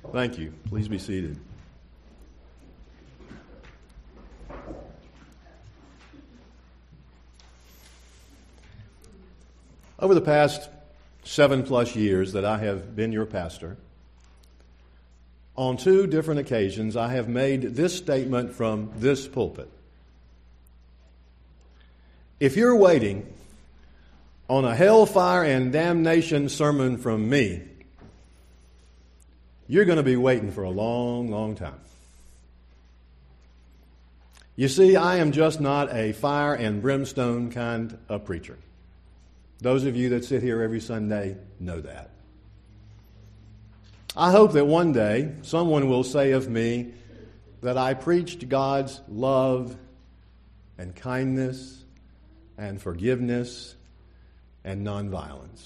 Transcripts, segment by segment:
Thank you. Please be seated. Over the past 7+ years that I have been your pastor, on 2 different occasions I have made this statement from this pulpit. If you're waiting on a hellfire and damnation sermon from me, you're going to be waiting for a long, long time. You see, I am just not a fire and brimstone kind of preacher. Those of you that sit here every Sunday know that. I hope that one day someone will say of me that I preached God's love and kindness and forgiveness and nonviolence.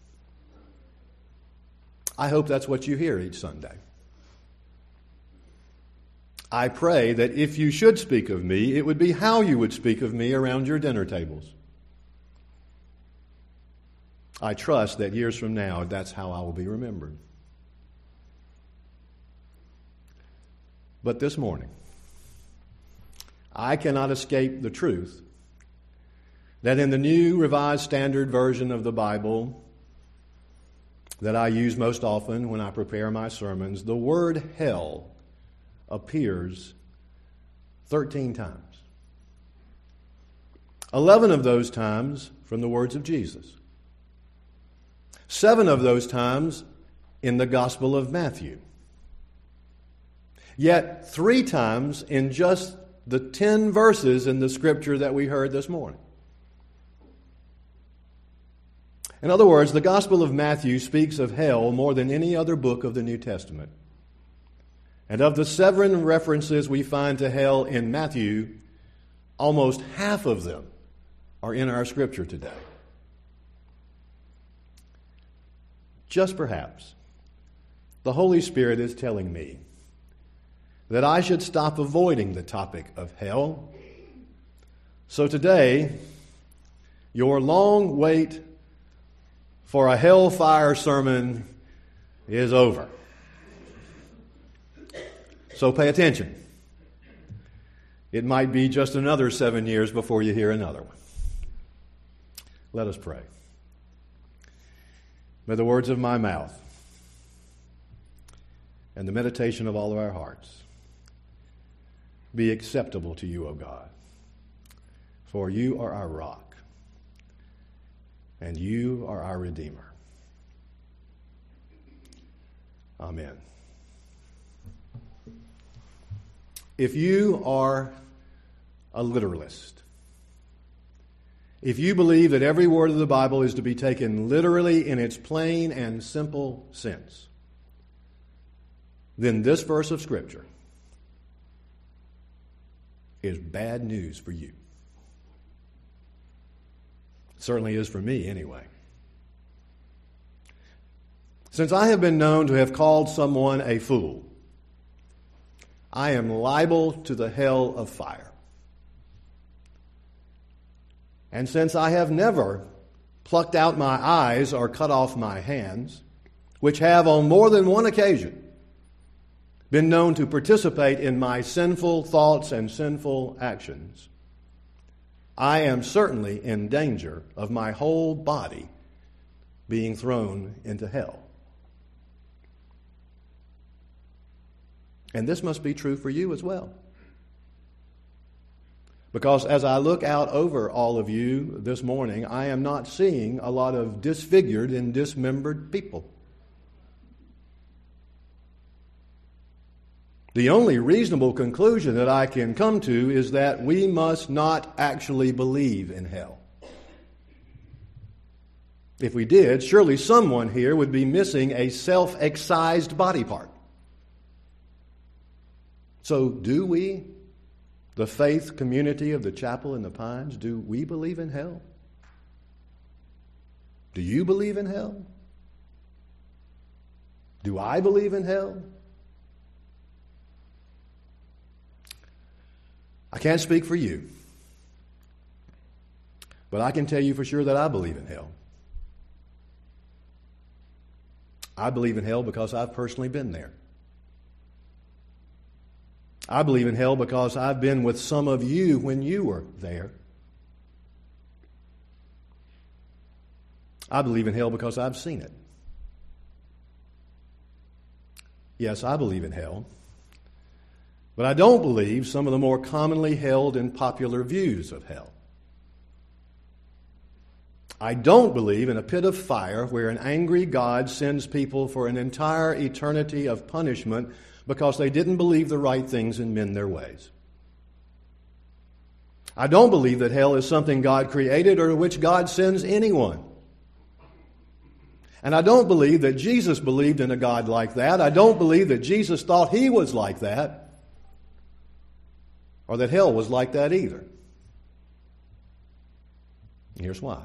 I hope that's what you hear each Sunday. I pray that if you should speak of me, it would be how you would speak of me around your dinner tables. I trust that years from now, that's how I will be remembered. But this morning, I cannot escape the truth that in the New Revised Standard Version of the Bible that I use most often when I prepare my sermons, the word hell appears 13 times. 11 of those times from the words of Jesus. 7 of those times in the Gospel of Matthew. Yet 3 times in just the 10 verses in the scripture that we heard this morning. In other words, the Gospel of Matthew speaks of hell more than any other book of the New Testament. And of the 7 references we find to hell in Matthew, almost half of them are in our scripture today. Just perhaps, the Holy Spirit is telling me that I should stop avoiding the topic of hell. So today, your long wait for a hellfire sermon is over. So pay attention. It might be just another 7 years before you hear another one. Let us pray. May the words of my mouth and the meditation of all of our hearts be acceptable to you, O God. For you are our rock, and you are our Redeemer. Amen. If you are a literalist, if you believe that every word of the Bible is to be taken literally in its plain and simple sense, then this verse of Scripture is bad news for you. It certainly is for me anyway. Since I have been known to have called someone a fool, I am liable to the hell of fire. And since I have never plucked out my eyes or cut off my hands, which have on more than one occasion been known to participate in my sinful thoughts and sinful actions, I am certainly in danger of my whole body being thrown into hell. And this must be true for you as well. Because as I look out over all of you this morning, I am not seeing a lot of disfigured and dismembered people. The only reasonable conclusion that I can come to is that we must not actually believe in hell. If we did, surely someone here would be missing a self-excised body part. So do we, the faith community of the Chapel in the Pines, do we believe in hell? Do you believe in hell? Do I believe in hell? I can't speak for you, but I can tell you for sure that I believe in hell. I believe in hell because I've personally been there. I believe in hell because I've been with some of you when you were there. I believe in hell because I've seen it. Yes, I believe in hell. But I don't believe some of the more commonly held and popular views of hell. I don't believe in a pit of fire where an angry God sends people for an entire eternity of punishment because they didn't believe the right things and mend their ways. I don't believe that hell is something God created or to which God sends anyone. And I don't believe that Jesus believed in a God like that. I don't believe that Jesus thought he was like that, or that hell was like that either. And here's why.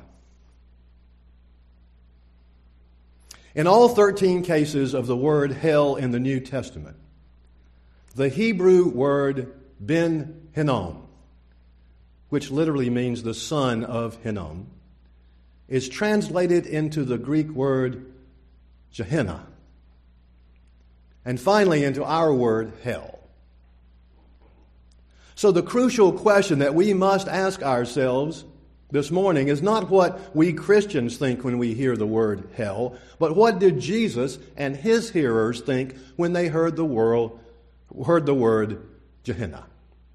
In all 13 cases of the word hell in the New Testament, the Hebrew word ben Hinnom, which literally means the son of Hinnom, is translated into the Greek word Gehenna, and finally into our word hell. So the crucial question that we must ask ourselves this morning is not what we Christians think when we hear the word hell, but what did Jesus and his hearers think when they heard the word Gehenna?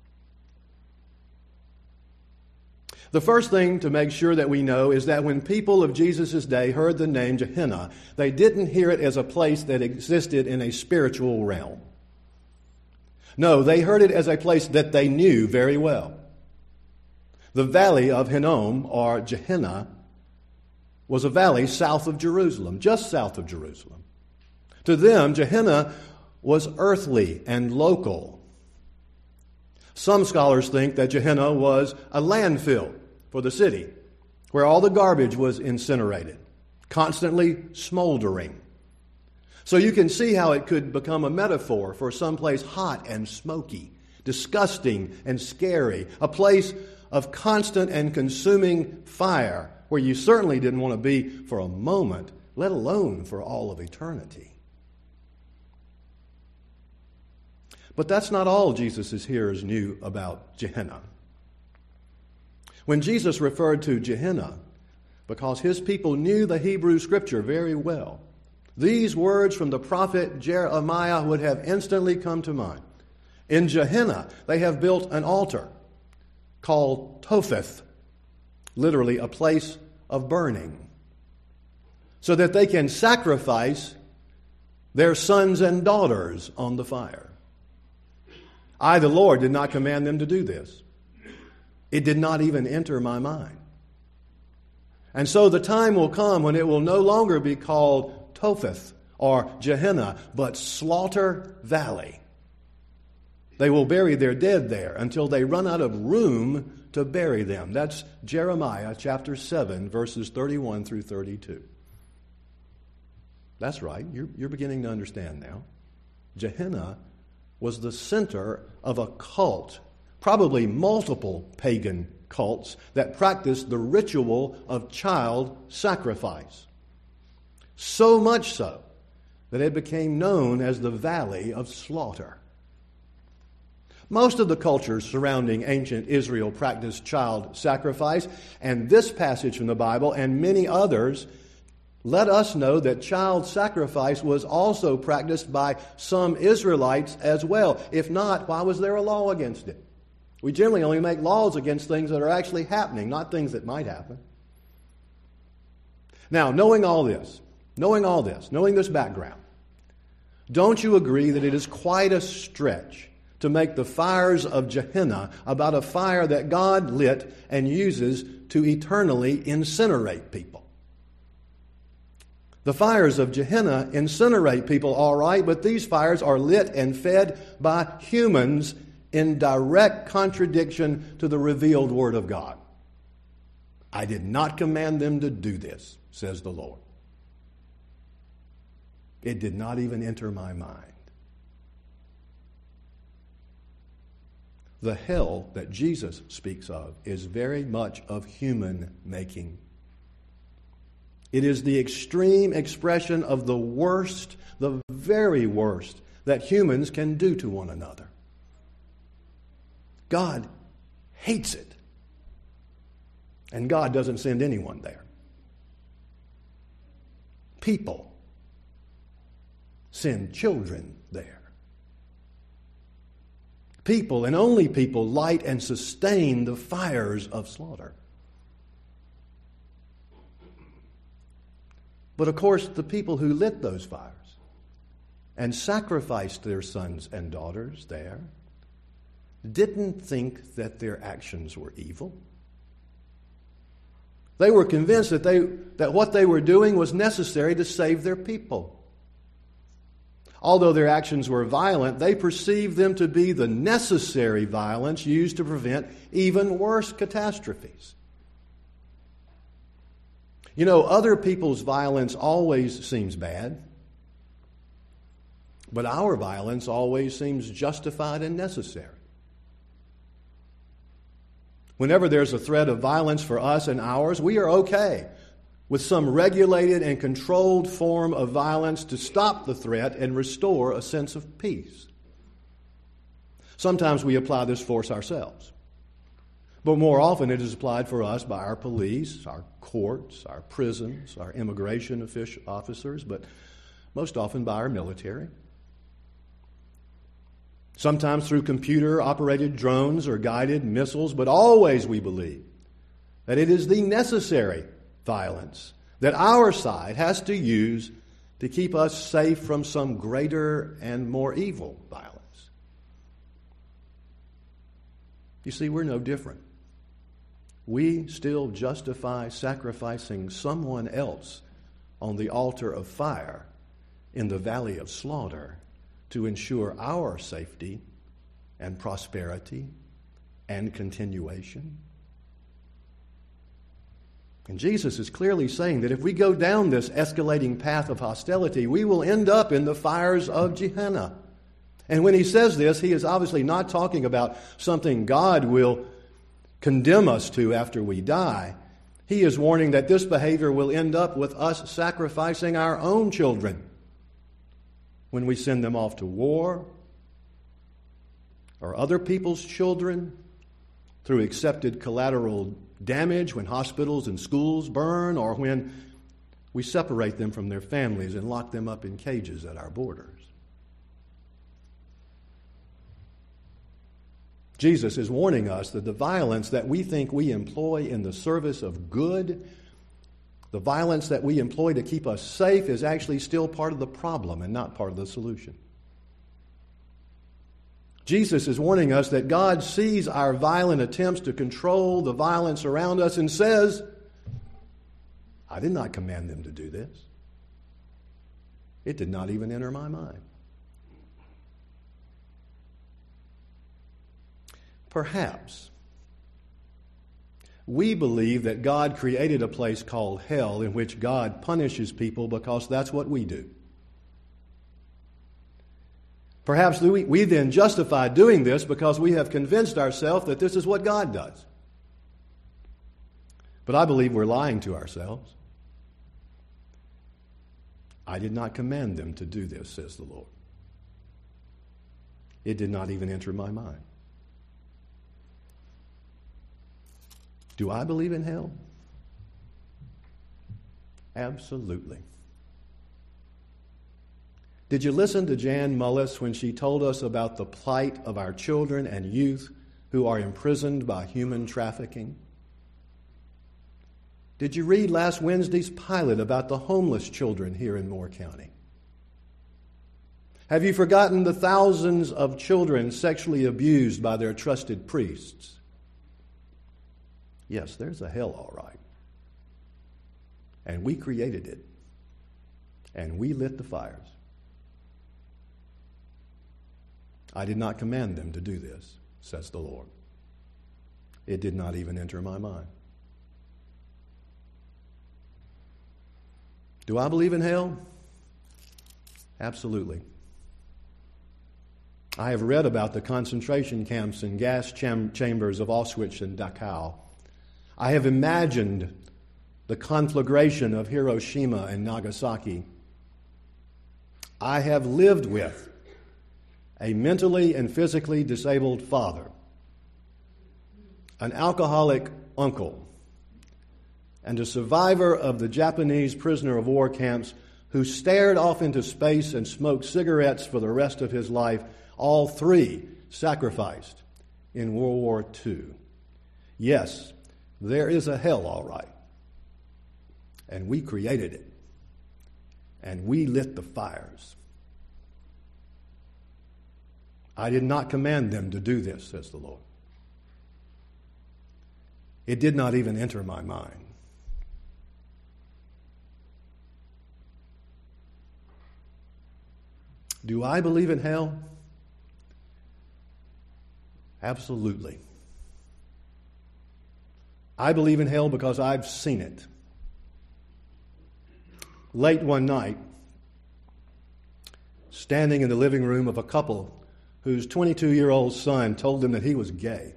The first thing to make sure that we know is that when people of Jesus' day heard the name Gehenna, they didn't hear it as a place that existed in a spiritual realm. No, they heard it as a place that they knew very well. The valley of Hinnom, or Gehenna, was a valley south of Jerusalem, just south of Jerusalem. To them, Gehenna was earthly and local. Some scholars think that Gehenna was a landfill for the city, where all the garbage was incinerated, constantly smoldering. So you can see how it could become a metaphor for someplace hot and smoky, disgusting and scary, a place of constant and consuming fire, where you certainly didn't want to be for a moment, let alone for all of eternity. But that's not all Jesus' hearers knew about Gehenna. When Jesus referred to Gehenna, because his people knew the Hebrew Scripture very well, these words from the prophet Jeremiah would have instantly come to mind. In Gehenna, they have built an altar called Topheth, literally a place of burning, so that they can sacrifice their sons and daughters on the fire. I, the Lord, did not command them to do this. It did not even enter my mind. And so the time will come when it will no longer be called Topheth or Gehenna, but Slaughter Valley. They will bury their dead there until they run out of room to bury them. That's Jeremiah chapter 7, verses 31 through 32. That's right. You're beginning to understand now. Gehenna was the center of a cult, probably multiple pagan cults that practiced the ritual of child sacrifice. So much so that it became known as the Valley of Slaughter. Most of the cultures surrounding ancient Israel practiced child sacrifice, and this passage from the Bible and many others let us know that child sacrifice was also practiced by some Israelites as well. If not, why was there a law against it? We generally only make laws against things that are actually happening, not things that might happen. Now, knowing this background, don't you agree that it is quite a stretch to make the fires of Gehenna about a fire that God lit and uses to eternally incinerate people? The fires of Gehenna incinerate people, all right, but these fires are lit and fed by humans in direct contradiction to the revealed Word of God. I did not command them to do this, says the Lord. It did not even enter my mind. The hell that Jesus speaks of is very much of human making. It is the extreme expression of the worst, the very worst, that humans can do to one another. God hates it. And God doesn't send anyone there. People send children there. People, and only people, light and sustain the fires of slaughter. But of course, the people who lit those fires and sacrificed their sons and daughters there didn't think that their actions were evil. They were convinced that what they were doing was necessary to save their people. Although their actions were violent, they perceived them to be the necessary violence used to prevent even worse catastrophes. You know, other people's violence always seems bad, but our violence always seems justified and necessary. Whenever there's a threat of violence for us and ours, we are okay with some regulated and controlled form of violence to stop the threat and restore a sense of peace. Sometimes we apply this force ourselves, but more often it is applied for us by our police, our courts, our prisons, our immigration officers, but most often by our military. Sometimes through computer-operated drones or guided missiles, but always we believe that it is the necessary violence that our side has to use to keep us safe from some greater and more evil violence. You see, we're no different. We still justify sacrificing someone else on the altar of fire in the valley of slaughter to ensure our safety and prosperity and continuation. And Jesus is clearly saying that if we go down this escalating path of hostility, we will end up in the fires of Gehenna. And when he says this, he is obviously not talking about something God will condemn us to after we die. He is warning that this behavior will end up with us sacrificing our own children when we send them off to war, or other people's children through accepted collateral damage when hospitals and schools burn, or when we separate them from their families and lock them up in cages at our borders. Jesus is warning us that the violence that we think we employ in the service of good, the violence that we employ to keep us safe, is actually still part of the problem and not part of the solution. Jesus is warning us that God sees our violent attempts to control the violence around us and says, I did not command them to do this. It did not even enter my mind. Perhaps we believe that God created a place called hell in which God punishes people because that's what we do. Perhaps we then justify doing this because we have convinced ourselves that this is what God does. But I believe we're lying to ourselves. I did not command them to do this, says the Lord. It did not even enter my mind. Do I believe in hell? Absolutely. Did you listen to Jan Mullis when she told us about the plight of our children and youth who are imprisoned by human trafficking? Did you read last Wednesday's pilot about the homeless children here in Moore County? Have you forgotten the thousands of children sexually abused by their trusted priests? Yes, there's a hell, all right. And we created it. And we lit the fires. I did not command them to do this, says the Lord. It did not even enter my mind. Do I believe in hell? Absolutely. I have read about the concentration camps and gas chambers of Auschwitz and Dachau. I have imagined the conflagration of Hiroshima and Nagasaki. I have lived with a mentally and physically disabled father an alcoholic uncle, and a survivor of the Japanese prisoner of war camps who stared off into space and smoked cigarettes for the rest of his life, all three sacrificed in World War II. Yes, there is a hell, all right. And we created it. And we lit the fires. I did not command them to do this, says the Lord. It did not even enter my mind. Do I believe in hell? Absolutely. I believe in hell because I've seen it. Late one night, standing in the living room of a couple whose 22-year-old son told them that he was gay.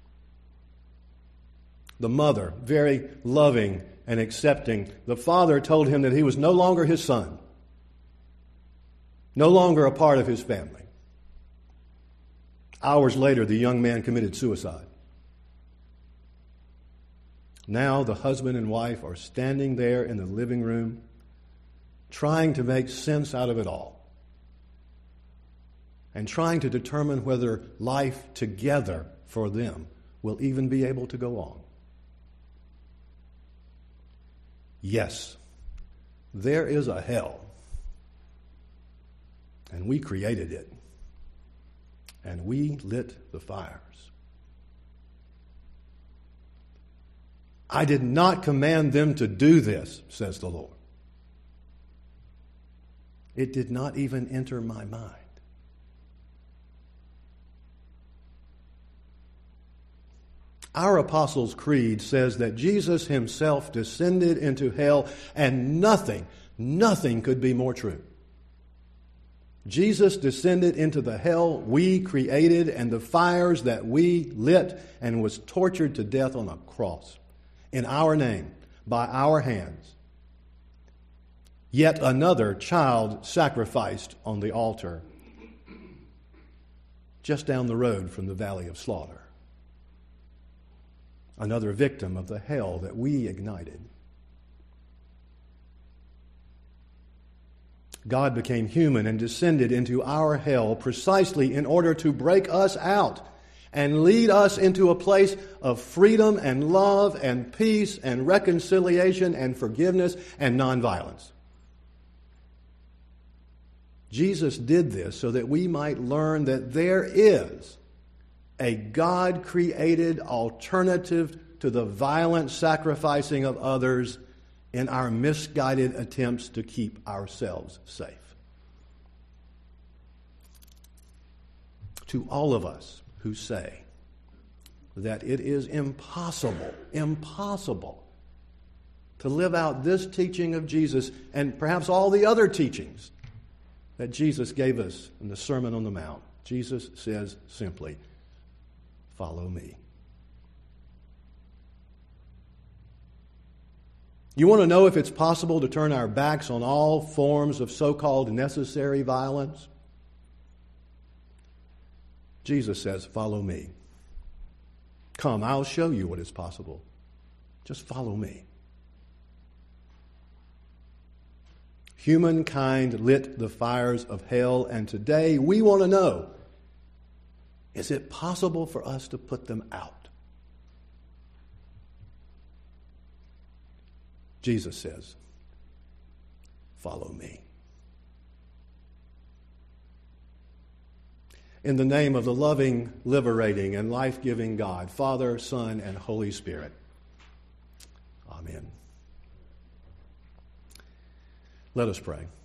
The mother, very loving and accepting, the father told him that he was no longer his son, no longer a part of his family. Hours later, the young man committed suicide. Now the husband and wife are standing there in the living room, trying to make sense out of it all, and trying to determine whether life together for them will even be able to go on. Yes, there is a hell, and we created it, and we lit the fires. I did not command them to do this, says the Lord. It did not even enter my mind. Our Apostles' Creed says that Jesus himself descended into hell, and nothing could be more true. Jesus descended into the hell we created and the fires that we lit, and was tortured to death on a cross in our name, by our hands. Yet another child sacrificed on the altar just down the road from the Valley of Slaughter. Another victim of the hell that we ignited. God became human and descended into our hell precisely in order to break us out and lead us into a place of freedom and love and peace and reconciliation and forgiveness and nonviolence. Jesus did this so that we might learn that there is a God-created alternative to the violent sacrificing of others in our misguided attempts to keep ourselves safe. To all of us who say that it is impossible to live out this teaching of Jesus and perhaps all the other teachings that Jesus gave us in the Sermon on the Mount, Jesus says simply, follow me. You want to know if it's possible to turn our backs on all forms of so-called necessary violence? Jesus says, follow me. Come, I'll show you what is possible. Just follow me. Humankind lit the fires of hell, and today we want to know, is it possible for us to put them out? Jesus says, follow me. In the name of the loving, liberating, and life-giving God, Father, Son, and Holy Spirit. Amen. Let us pray.